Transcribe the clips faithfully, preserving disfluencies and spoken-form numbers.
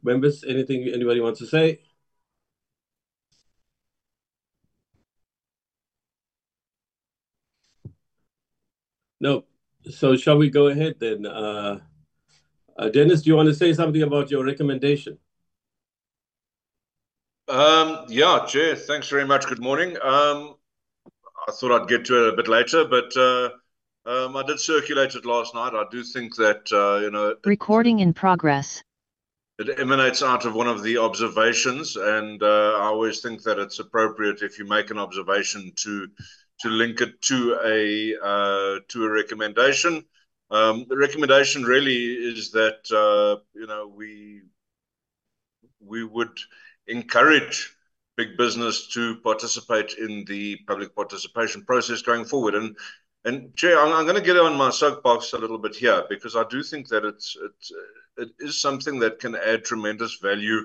Members, anything anybody wants to say? No. So shall we go ahead then? Uh, uh, Dennis, do you want to say something about your recommendation? Um, yeah, Chair, thanks very much. Good morning. Um, I thought I'd get to it a bit later, but uh, um, I did circulate it last night. I do think that, uh, you know, it, Recording in progress. it emanates out of one of the observations, and uh, I always think that it's appropriate if you make an observation to to link it to a uh, to a recommendation. Um, the recommendation really is that uh, you know we we would encourage big business to participate in the public participation process going forward. And and Chair, I'm, I'm going to get on my soapbox a little bit here because I do think that it's it's it is something that can add tremendous value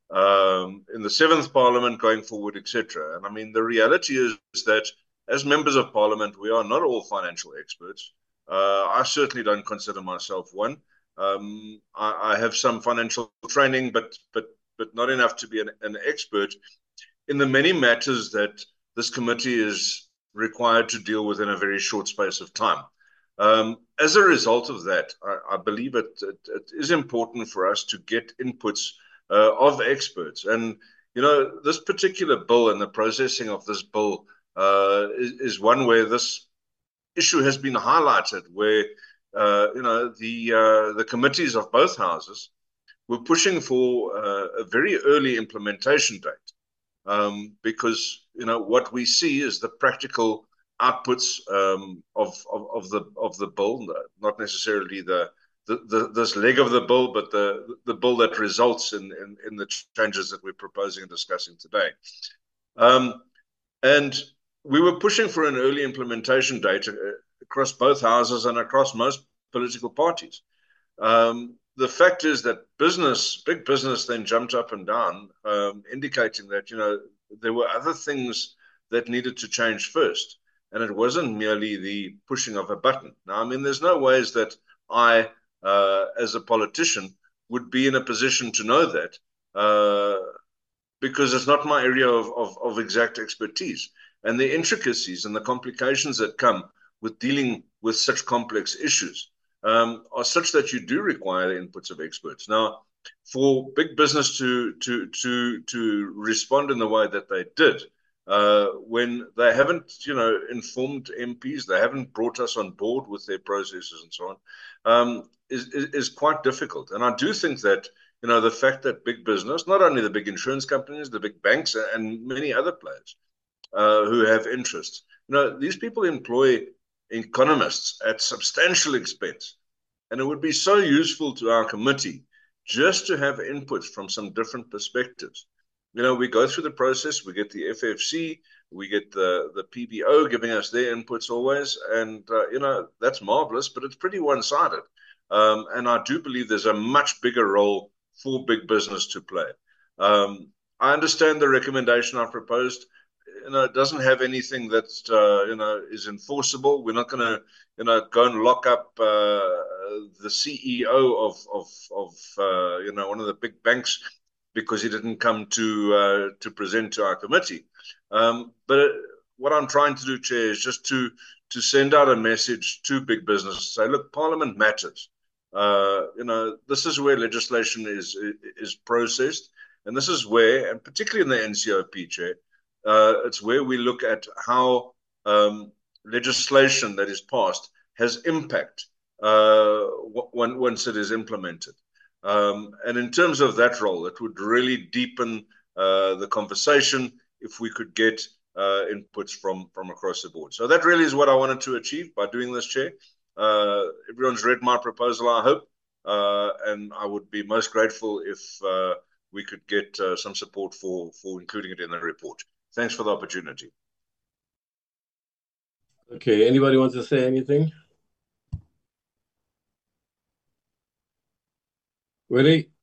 um, in the seventh Parliament going forward, et cetera. And I mean, the reality is, is that as members of Parliament, we are not all financial experts. Uh, I certainly don't consider myself one. Um, I, I have some financial training, but but but not enough to be an, an expert in the many matters that this committee is required to deal with in a very short space of time. Um, as a result of that, I, I believe it, it, it is important for us to get inputs uh, of experts. And, you know, this particular bill and the processing of this bill uh, is, is one where this issue has been highlighted, where, uh, you know, the, uh, the committees of both houses we're pushing for uh, a very early implementation date um, because you know what we see is the practical outputs um, of, of of the of the bill, not necessarily the, the, the this leg of the bill, but the the bill that results in in, in the changes that we're proposing and discussing today. Um, and we were pushing for an early implementation date uh, across both houses and across most political parties. Um, the fact is that business, big business, then jumped up and down, um, indicating that you know there were other things that needed to change first, and it wasn't merely the pushing of a button. Now, I mean, there's no ways that I, uh, as a politician, would be in a position to know that uh, because it's not my area of, of, of exact expertise, and the intricacies and the complications that come with dealing with such complex issues um, are such that you do require the inputs of experts. Now, for big business to to to to respond in the way that they did, uh, when they haven't, you know, informed M Ps, they haven't brought us on board with their processes and so on, um, is, is is quite difficult. And I do think that you know the fact that big business, not only the big insurance companies, the big banks, and many other players uh, who have interests, you know, these people employ economists at substantial expense. And it would be so useful to our committee just to have inputs from some different perspectives. You know, we go through the process, we get the F F C, we get the, the P B O giving us their inputs always. And, uh, you know, that's marvelous, but it's pretty one sided. Um, and I do believe there's a much bigger role for big business to play. Um, I understand the recommendation I proposed. You know, it doesn't have anything that uh, you know is enforceable. We're not going to, you know, go and lock up uh, the C E O of of of uh, you know one of the big banks because he didn't come to uh, to present to our committee. Um, but what I'm trying to do, Chair, is just to to send out a message to big business, say, look, Parliament matters. Uh, you know, this is where legislation is is processed, and this is where, and particularly in the N C O P, Chair, uh, it's where we look at how um, legislation that is passed has impact uh, when, once it is implemented. Um, and in terms of that role, it would really deepen uh, the conversation if we could get uh, inputs from, from across the board. So that really is what I wanted to achieve by doing this, Chair. Uh, everyone's read my proposal, I hope, uh, and I would be most grateful if uh, we could get uh, some support for, for including it in the report. Thanks for the opportunity. Okay, anybody wants to say anything? Ready?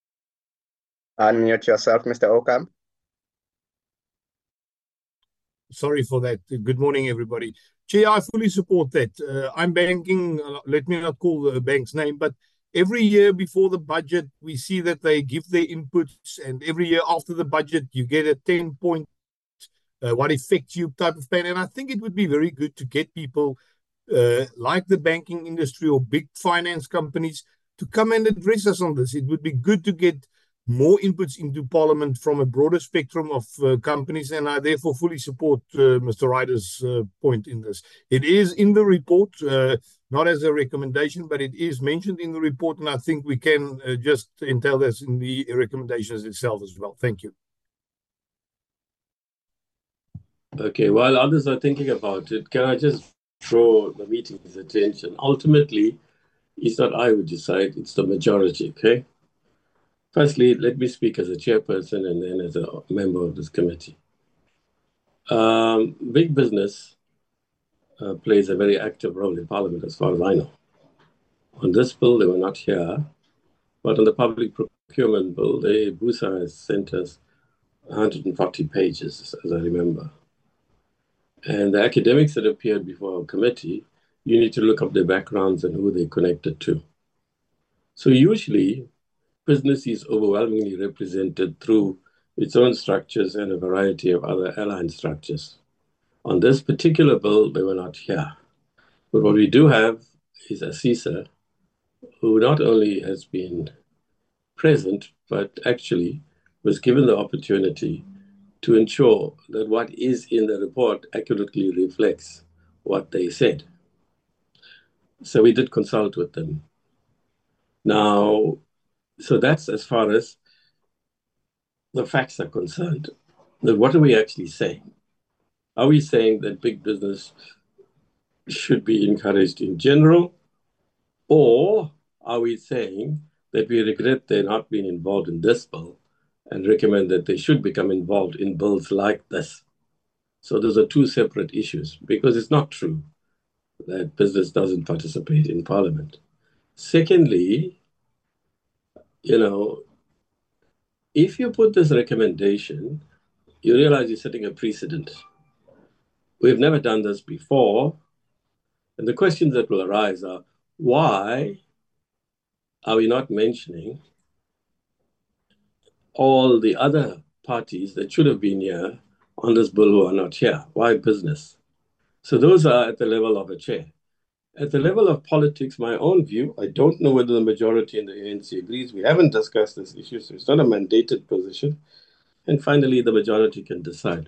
Unmute yourself, Mister Oakham. sorry for that. Good morning, everybody. Chair, I fully support that. Uh, I'm banking, uh, let me not call the bank's name, but every year before the budget, we see that they give their inputs, and every year after the budget, you get a ten point, uh, what affects you type of plan. And I think it would be very good to get people uh, like the banking industry or big finance companies to come and address us on this. It would be good to get more inputs into Parliament from a broader spectrum of uh, companies, and I therefore fully support uh, Mister Ryder's uh, point in this. It is in the report, uh, not as a recommendation, but it is mentioned in the report, and I think we can uh, just entail this in the recommendations itself as well. Thank you. Okay, while others are thinking about it, can I just draw the meeting's attention? Ultimately, it's not I who decide, it's the majority, okay? Firstly, let me speak as a chairperson and then as a member of this committee. Um, big business uh, plays a very active role in Parliament, as far as I know. On this bill, they were not here, but on the public procurement bill, the BUSA has sent us one hundred forty pages, as I remember. And the academics that appeared before our committee, you need to look up their backgrounds and who they connected to. So usually, business is overwhelmingly represented through its own structures and a variety of other allied structures. On this particular bill, they were not here. But what we do have is Asisa, who not only has been present, but actually was given the opportunity to ensure that what is in the report accurately reflects what they said. So we did consult with them. Now, so that's as far as the facts are concerned. Then what are we actually saying? Are we saying that big business should be encouraged in general? Or are we saying that we regret they're not being involved in this bill and recommend that they should become involved in bills like this? So those are two separate issues, because it's not true that business doesn't participate in Parliament. Secondly, you know, if you put this recommendation, you realize you're setting a precedent. We've never done this before. And the questions that will arise are, why are we not mentioning all the other parties that should have been here on this bill who are not here? Why business? So those are at the level of a chair. At the level of politics, my own view, I don't know whether the majority in the A N C agrees. We haven't discussed this issue, so it's not a mandated position. And finally, the majority can decide.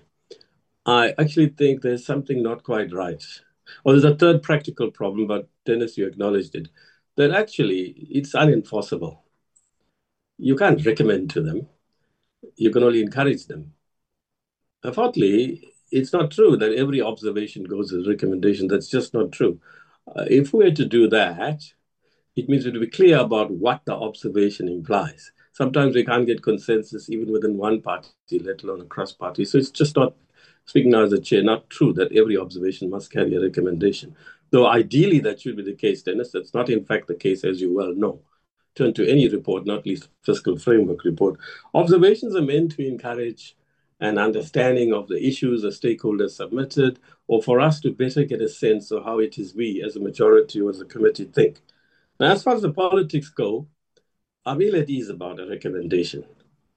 I actually think there's something not quite right. Or there's a third practical problem, but Dennis, you acknowledged it, that actually it's unenforceable. You can't recommend to them. You can only encourage them. Fourthly, it's not true that every observation goes as a recommendation. That's just not true. Uh, if we were to do that, it means we have to be clear about what the observation implies. Sometimes we can't get consensus even within one party, let alone across parties. So it's just not, speaking now as a chair, not true that every observation must carry a recommendation. Though ideally that should be the case, Dennis. That's not in fact the case, as you well know. Turn to any report, not least fiscal framework report. Observations are meant to encourage an understanding of the issues the stakeholders submitted, or for us to better get a sense of how it is we as a majority or as a committee think. Now, as far as the politics go, I'm ill at ease about a recommendation.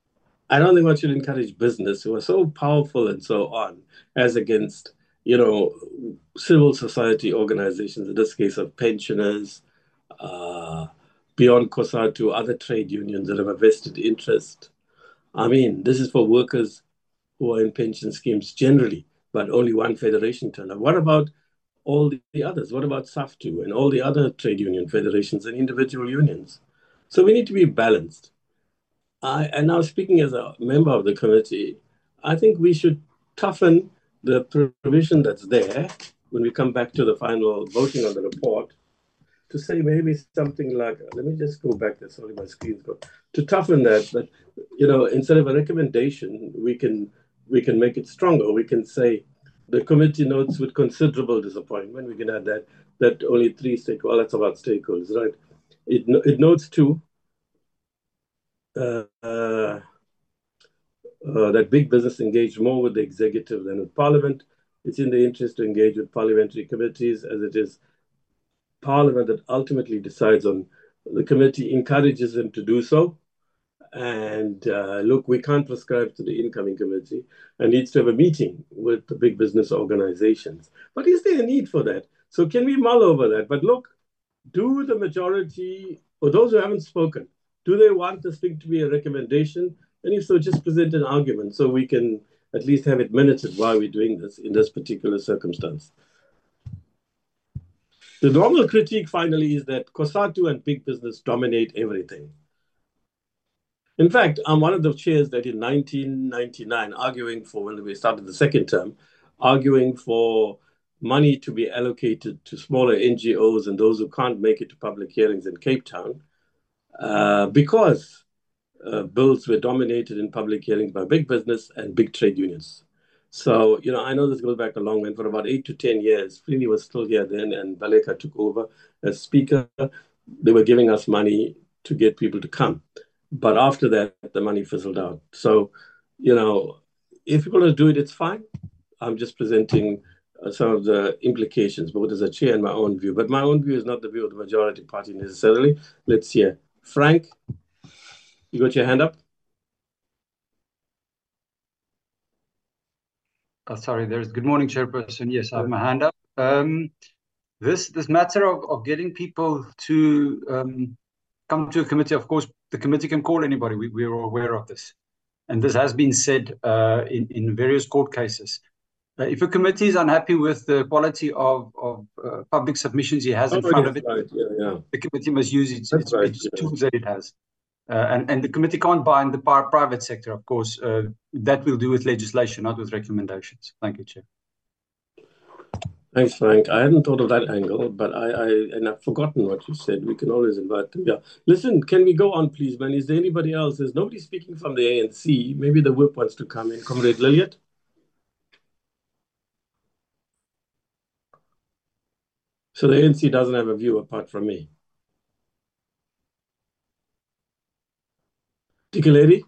I don't think one should encourage business who are so powerful and so on, as against, you know, civil society organizations, in this case of pensioners, uh, beyond COSATU, other trade unions that have a vested interest. I mean, this is for workers who are in pension schemes generally, but only one federation turned up. What about all the others? What about SAFTU and all the other trade union federations and individual unions? So we need to be balanced. I, and now speaking as a member of the committee, I think we should toughen the provision that's there when we come back to the final voting on the report, to say maybe something like, let me just go back there, sorry, my screen's gone, to toughen that, that, you know, instead of a recommendation, we can we can make it stronger. We can say the committee notes with considerable disappointment, we can add that, that only three stakeholders, well, that's about stakeholders, right? It, it notes too, uh, uh, uh, that big business engaged more with the executive than with Parliament, it's in the interest to engage with parliamentary committees, as it is Parliament that ultimately decides on. The committee encourages them to do so. And uh, look, we can't prescribe to the incoming committee and needs to have a meeting with the big business organizations. But is there a need for that? So can we mull over that? But look, do the majority, or those who haven't spoken, do they want this thing to be a recommendation? And if so, just present an argument so we can at least have it minuted why we're doing this in this particular circumstance. The normal critique, finally, is that COSATU and big business dominate everything. In fact, I'm one of the chairs that in nineteen ninety-nine, arguing for, when we started the second term, arguing for money to be allocated to smaller N G Os and those who can't make it to public hearings in Cape Town, uh, because uh, bills were dominated in public hearings by big business and big trade unions. So, you know, I know this goes back a long way. For about eight to ten years, Freely was still here then, and Baleka took over as speaker. They were giving us money to get people to come. But after that, the money fizzled out. So, you know, if you're going to do it, it's fine. I'm just presenting uh, some of the implications, both as a chair and my own view. But my own view is not the view of the majority party necessarily. Let's hear. Frank, you got your hand up? Oh, sorry, there's good morning, Chairperson. Yes, I have my hand up. Um, this this matter of, of getting people to um, come to a committee, of course, the committee can call anybody. We, we're aware of this. And this has been said uh, in, in various court cases. Uh, if a committee is unhappy with the quality of, of uh, public submissions he has in oh, front yes, of it, right. yeah, yeah. the committee must use its, its, right, its yeah. tools that it has. Uh, and, and the committee can't bind the private sector, of course. Uh, that will do with legislation, not with recommendations. Thank you, Chair. Thanks, Frank. I hadn't thought of that angle, but I, I and I've forgotten what you said. We can always invite them. Yeah. Listen, can we go on, please, man? Is there anybody else? There's nobody speaking from the A N C. Maybe the whip wants to come in. Comrade Lilliot? So the A N C doesn't have a view apart from me. Dikeledi?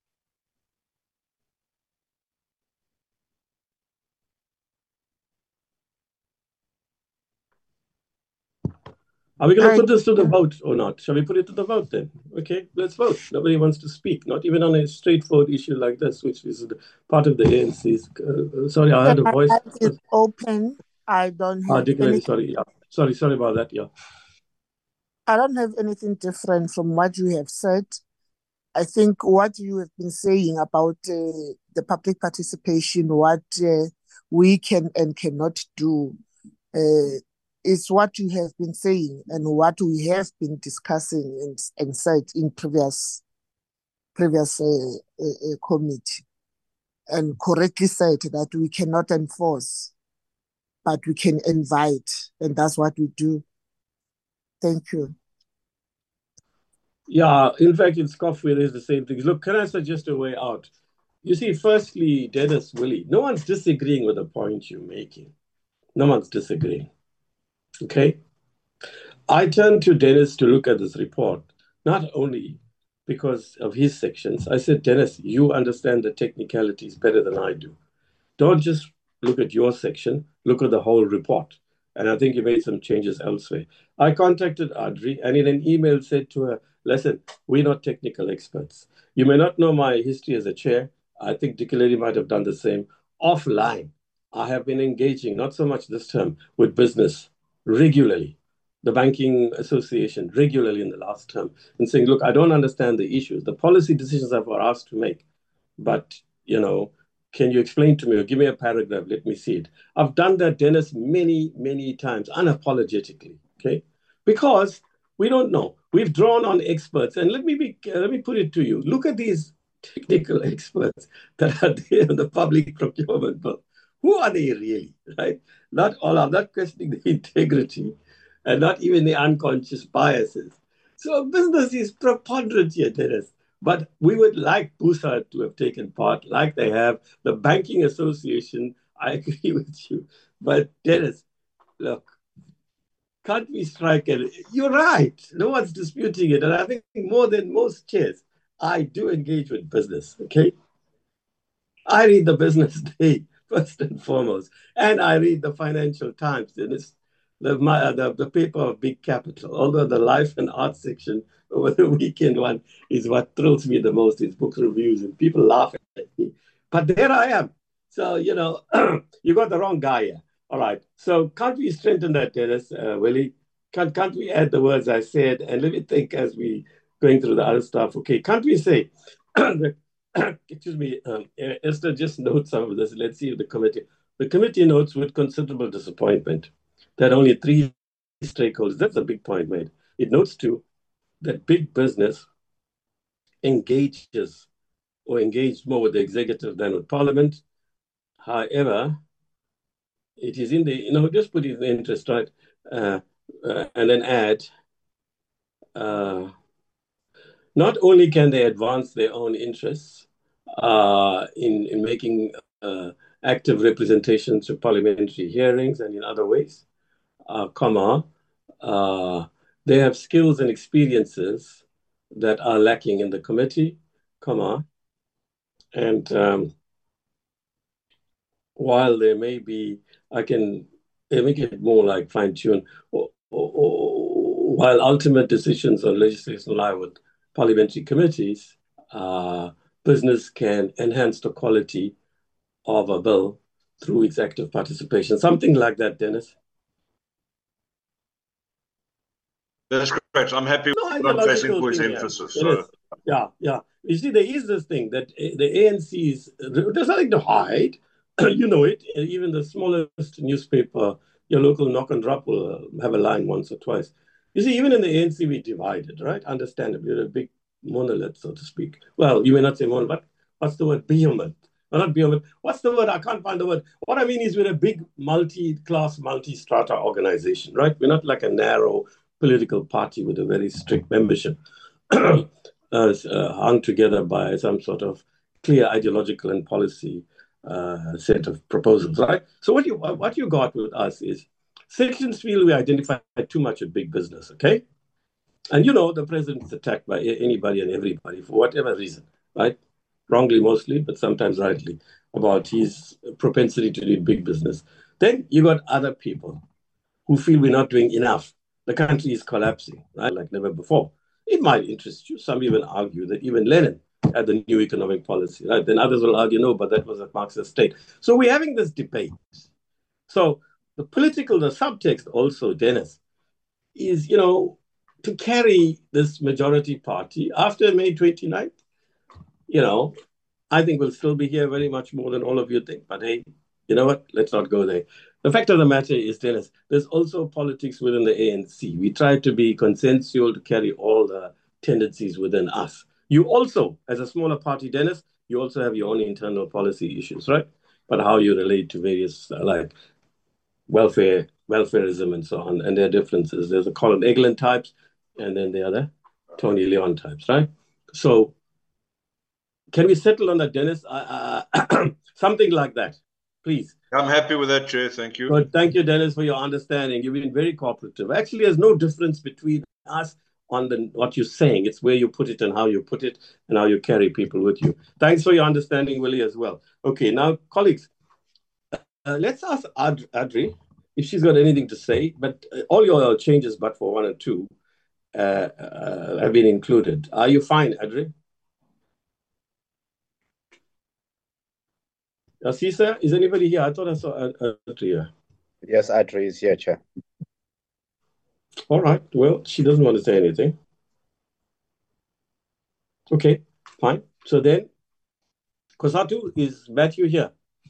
Are we going to put this to the vote or not? Shall we put it to the vote then? Okay, let's vote. Nobody wants to speak, not even on a straightforward issue like this, which is part of the A N C's. Uh, sorry, I heard a voice. It's open. I don't have Ah, Dikeledi, sorry. Yeah. Sorry, sorry about that. Yeah. I don't have anything different from what you have said. I think what you have been saying about uh, the public participation, what uh, we can and cannot do, uh, is what you have been saying and what we have been discussing and, and said in previous previous uh, uh, uh, committee, and correctly said that we cannot enforce, but we can invite, and that's what we do. Thank you. Yeah, in fact, in Scoffway, there's the same thing. Look, can I suggest a way out? You see, firstly, Dennis, Willie, no one's disagreeing with the point you're making. No one's disagreeing. Okay? I turned to Dennis to look at this report, not only because of his sections. I said, Dennis, you understand the technicalities better than I do. Don't just look at your section, look at the whole report. And I think you made some changes elsewhere. I contacted Audrey and in an email said to her, listen, we're not technical experts. You may not know my history as a chair. I think Dikeledi might have done the same. Offline, I have been engaging, not so much this term, with business regularly, the Banking Association regularly in the last term, and saying, look, I don't understand the issues. The policy decisions are for us to make. But, you know, can you explain to me or give me a paragraph? Let me see it. I've done that, Dennis, many, many times, unapologetically, okay? Because we don't know. We've drawn on experts. And let me be, let me put it to you. Look at these technical experts that are there in the public procurement bill. Who are they really, right? Not all. I'm not questioning the integrity and not even the unconscious biases. So business is preponderant here, Dennis. But we would like BUSA to have taken part, like they have. The Banking Association, I agree with you. But Dennis, look, can't we strike it? You're right. No one's disputing it. And I think more than most chairs, I do engage with business, okay? I read the business day. first and foremost. And I read the Financial Times, and it's the, my, the, the paper of big capital, although the life and art section over the weekend one is what thrills me the most, is book reviews, and people laugh at me. But there I am. So, you know, you got the wrong guy here. All right. So can't we strengthen that, Dennis, uh, Willie? Can't, can't we add the words I said? And let me think as we going through the other stuff. Okay, can't we say, excuse me, um, Esther just notes some of this. Let's see if the committee, the committee notes with considerable disappointment that only three stakeholders, that's a big point made. It notes too that big business engages or engaged more with the executive than with Parliament. However, it is in the, you know, just put it in the interest, right? Uh, uh, and then add, uh, not only can they advance their own interests uh, in, in making uh, active representation to parliamentary hearings and in other ways, uh, comma, uh, they have skills and experiences that are lacking in the committee, comma, and um, while there may be, I can make it more like fine-tune, or, or, or, while ultimate decisions on legislation lie with parliamentary committees, uh, business can enhance the quality of a bill through its active participation. Something like that, Dennis. That's correct. I'm happy No, with what I'm facing for his thing, emphasis. Yeah. So. yeah, yeah. You see, there is this thing that the A N C is, there's nothing to hide. You know it. Even the smallest newspaper, your local knock and drop will have a line once or twice. You see, even in the A N C, we divided, right? Understandably, we're a big monolith, so to speak. Well, you may not say monolith, but what's the word? Behemoth. Well, not behemoth. What's the word? I can't find the word. What I mean is we're a big multi-class, multi-strata organization, right? We're not like a narrow political party with a very strict membership, uh, uh, hung together by some sort of clear ideological and policy uh, set of proposals, right? So what you what you got with us is sections feel we identify too much with big business, okay? And you know the president's attacked by anybody and everybody for whatever reason, right? Wrongly mostly, but sometimes rightly, about his propensity to do big business. Then you got other people who feel we're not doing enough. The country is collapsing, right, like never before. It might interest you. Some even argue that even Lenin had the new economic policy, right? Then others will argue, no, but that was a Marxist state. So we're having this debate. So the political, the subtext also, Dennis, is, you know, to carry this majority party after May twenty-ninth, you know, I think we'll still be here very much more than all of you think. But hey, you know what? Let's not go there. The fact of the matter is, Dennis, there's also politics within the A N C. We try to be consensual to carry all the tendencies within us. You also, as a smaller party, Dennis, you also have your own internal policy issues, right? But how you relate to various, uh, like, welfare, welfareism and so on, and their differences. There's the Colin Eglin types, and then the other Tony Leon types, right? So can we settle on that, Dennis? Uh, uh, something like that, please. I'm happy with that, Chair. Thank you. Good. Thank you, Dennis, for your understanding. You've been very cooperative. Actually, there's no difference between us on the, what you're saying. It's where you put it and how you put it and how you carry people with you. Thanks for your understanding, Willie, as well. Okay, now, colleagues, uh, let's ask Ad Adri if she's got anything to say. But uh, all your changes, but for one and two, uh, uh, have been included. Are you fine, Adri? Asisa, is anybody here? I thought I saw Adri here. Yes, Adri is here, Chair. All right. Well, she doesn't want to say anything. Okay, fine. So then, Kosatu, is Matthew here?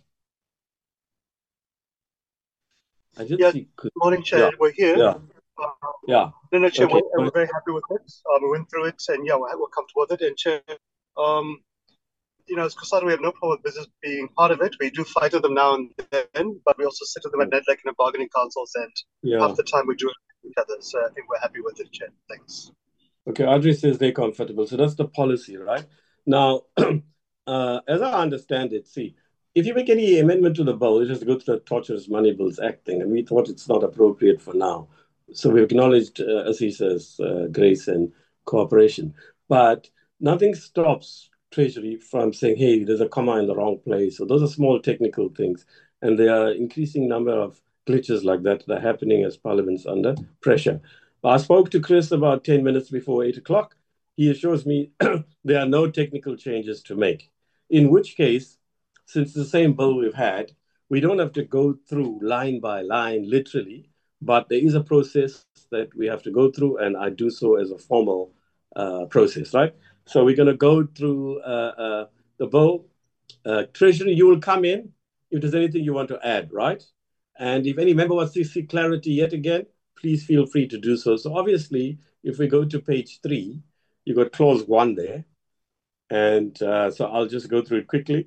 I just yeah, see. Good morning, Chair. Yeah. We're here. Yeah. Uh, Yeah. No, no, Chair, Okay. we're, we're very happy with it. Um, we went through it, and yeah, we're, we're comfortable with it. And Chair, um, you know, as COSATU, we have no problem with business being part of it. We do fight with them now and then, but we also sit with them at NEDLAC in the bargaining councils, and Yeah. half the time we do it with each other. So I think we're happy with it, Chair. Thanks. Okay, Audrey says they're comfortable. So that's the policy, right? Now, uh, as I understand it, see, if you make any amendment to the bill, it has to go to the Torturous Money Bills Act thing, and we thought it's not appropriate for now. So we acknowledged uh, Aziza's uh, grace and cooperation. But nothing stops Treasury from saying, hey, there's a comma in the wrong place. So those are small technical things. And there are increasing number of glitches like that that are happening as Parliament's under pressure. I spoke to Chris about ten minutes before eight o'clock. He assures me there are no technical changes to make. In which case, since the same bill we've had, we don't have to go through line by line, literally, but there is a process that we have to go through, and I do so as a formal uh, process, right? So we're going to go through uh, uh, the bill. Uh, Treasury, you will come in if there's anything you want to add, right? And if any member wants to see clarity yet again, please feel free to do so. So obviously, if we go to page three, you've got clause one there. And uh, so I'll just go through it quickly.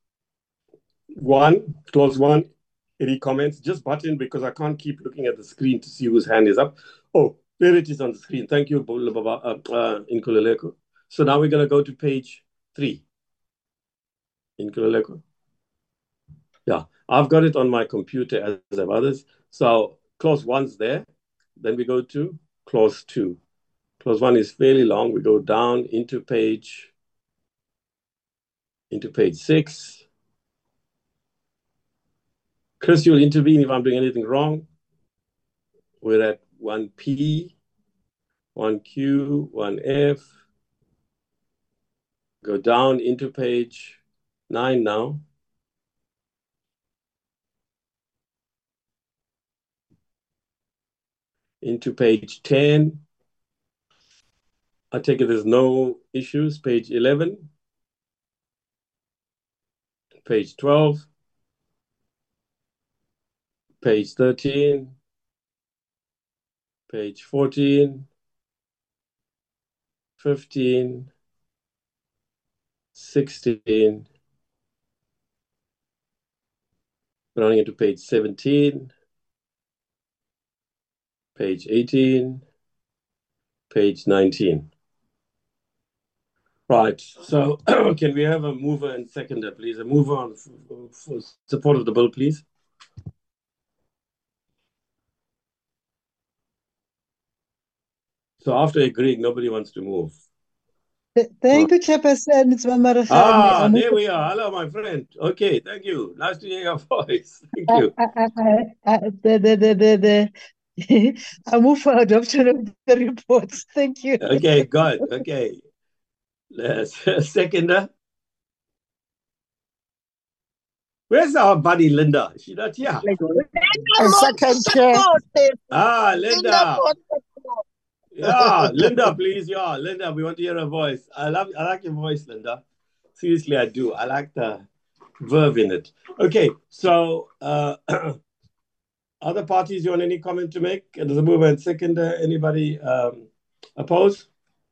One, clause one, any comments? Just button because I can't keep looking at the screen to see whose hand is up. Oh, there it is on the screen. Thank you, uh, uh, Nkululeko. So now we're going to go to page three. Nkululeko. Yeah, I've got it on my computer as have others. So clause one's there. Then we go to clause two. Clause one is fairly long. We go down into page, into page six. Chris, you'll intervene if I'm doing anything wrong. We're at one P, one Q, one F. Go down into page nine now. Into page ten. I take it there's no issues. Page eleven. Page twelve. Page thirteen. Page fourteen. fifteen. sixteen. Running into page seventeen. Page eighteen. Page nineteen. Right, so can we have a mover and seconder, please? A mover on for support of the bill, please. So after agreeing, nobody wants to move. Thank you, Chairperson. It's Mama Ah, there we are. Hello, my friend. Okay, thank you. Nice to hear your voice. Thank you. I, I, I, I, the, the, the, the, the. I move for adoption of the reports. Thank you. Okay, good. Okay. Seconder. Where's our buddy Linda? Is she not here? A second chair. Ah, Linda. Yeah, Linda, please. Yeah, Linda, we want to hear her voice. I love, I like your voice, Linda. Seriously, I do. I like the verve in it. Okay, so uh, other parties, you want any comment to make? There's a mover and seconder. Anybody um, oppose?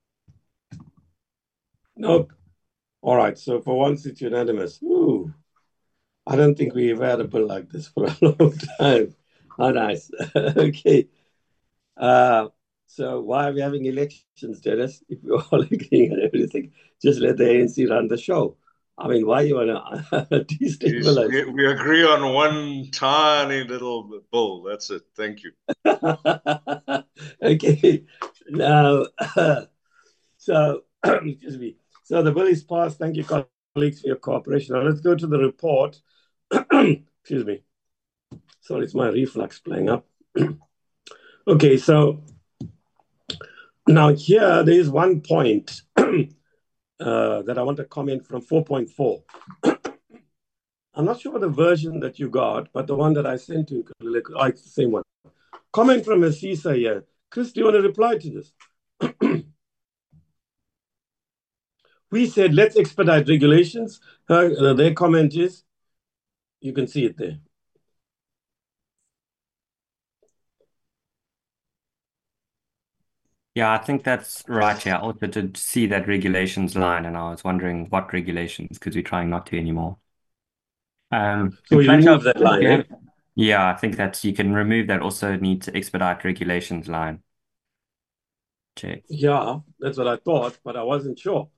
Nope. All right, so for once, it's unanimous. Ooh, I don't think we've had a bill like this for a long time. How nice. Okay. Uh, So why are we having elections, Dennis? If we're all agreeing on everything, just let the A N C run the show. I mean, why you want to destabilize? We, we agree on one tiny little bill. That's it. Thank you. Okay. Now, uh, so, excuse me. So the bill is passed. Thank you, colleagues, for your cooperation. Now let's go to the report. Excuse me. Sorry, it's my reflux playing up. Okay, so now here there is one point uh, that I want to comment from four point four. I'm not sure what the version that you got, but the one that I sent to, oh, it's the same one. Comment from Asisa here. Chris, do you want to reply to this? We said, let's expedite regulations. Her, uh, their comment is, you can see it there. Yeah, I think that's right. Yeah, I also did see that regulations line, and I was wondering what regulations, because we're trying not to anymore. Um, So you remove that line, eh? Yeah, I think that's, you can remove that. Also need to expedite regulations line. Check. Yeah, that's what I thought, but I wasn't sure.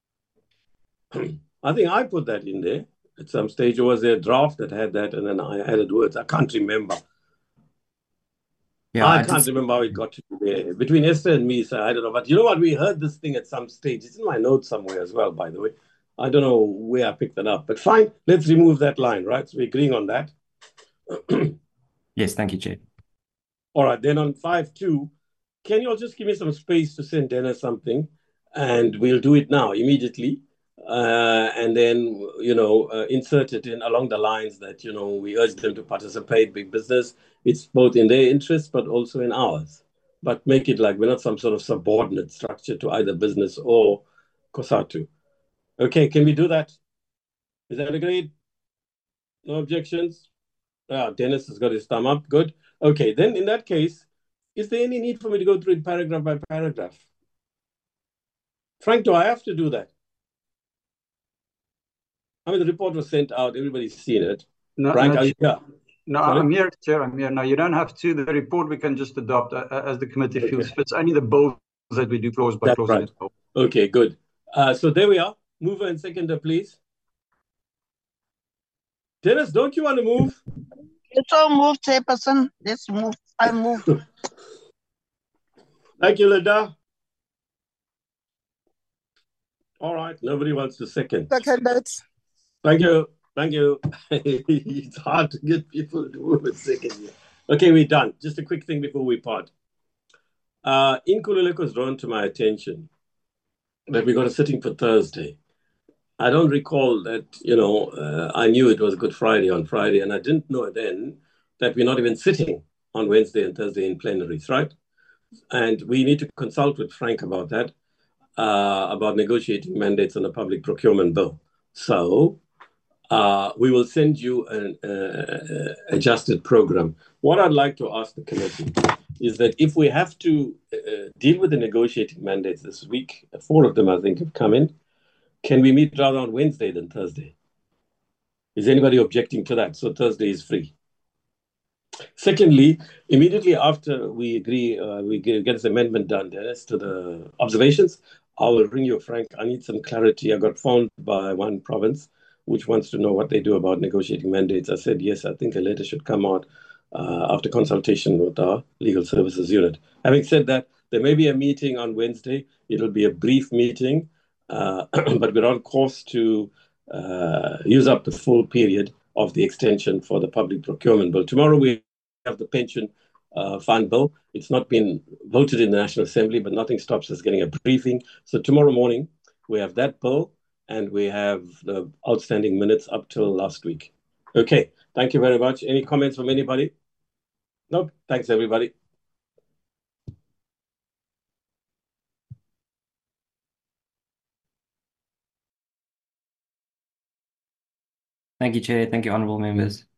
I think I put that in there. At some stage, it was there a draft that had that, and then I added words. I can't remember. Yeah, I, I can't just, remember how it got to be there. Between Esther and me, so I don't know. But you know what? We heard this thing at some stage. It's in my notes somewhere as well, by the way. I don't know where I picked that up, but fine. Let's remove that line, right? So we're agreeing on that. Yes, thank you, Chair. All right, then on five two, can you all just give me some space to send Dennis something, and we'll do it now immediately, uh, and then you know uh, insert it in along the lines that you know we urge them to participate. Big business, it's both in their interest but also in ours. But make it like we're not some sort of subordinate structure to either business or COSATU. Okay, can we do that? Is that agreed? No objections? Ah, Dennis has got his thumb up. Good. Okay, then in that case, is there any need for me to go through it paragraph by paragraph? Frank, do I have to do that? I mean, the report was sent out. Everybody's seen it. No, Frank, no, are you here? no Sorry? I'm here, Chair. I'm here. No, you don't have to. The report we can just adopt uh, as the committee Okay. feels fit. Only the bills that we do clause by That's clause right. in its bill. Okay, good. Uh, so there we are. Mover and seconder, please. Dennis, don't you want to move? Let's all move, Chairperson. Let's move. I move. Thank you, Linda. All right, nobody wants to second. Seconded. Thank you. Thank you. It's hard to get people to move a second. Okay, we're done. Just a quick thing before we part. Uh, Nkululeko was drawn to my attention that we got a sitting for Thursday. I don't recall that, you know, uh, I knew it was Good Friday on Friday, and I didn't know then that we're not even sitting on Wednesday and Thursday in plenaries, right? And we need to consult with Frank about that, uh, about negotiating mandates on a public procurement bill. So uh, we will send you an uh, adjusted program. What I'd like to ask the committee is that if we have to uh, deal with the negotiating mandates this week, four of them I think have come in, can we meet rather on Wednesday than Thursday? Is anybody objecting to that? So Thursday is free. Secondly, immediately after we agree, uh, we get, get this amendment done, Dennis, to the observations, I will ring you, Frank. I need some clarity. I got phoned by one province which wants to know what they do about negotiating mandates. I said, yes, I think a letter should come out uh, after consultation with our legal services unit. Having said that, there may be a meeting on Wednesday. It'll be a brief meeting, uh, but we're on course to uh, use up the full period of the extension for the public procurement bill. Tomorrow we have the pension uh, fund bill. It's not been voted in the National Assembly, but nothing stops us getting a briefing. So tomorrow morning we have that bill, and we have the outstanding minutes up till last week. Okay, thank you very much. Any comments from anybody? Nope. Thanks, everybody. Thank you, Chair. Thank you, honourable members.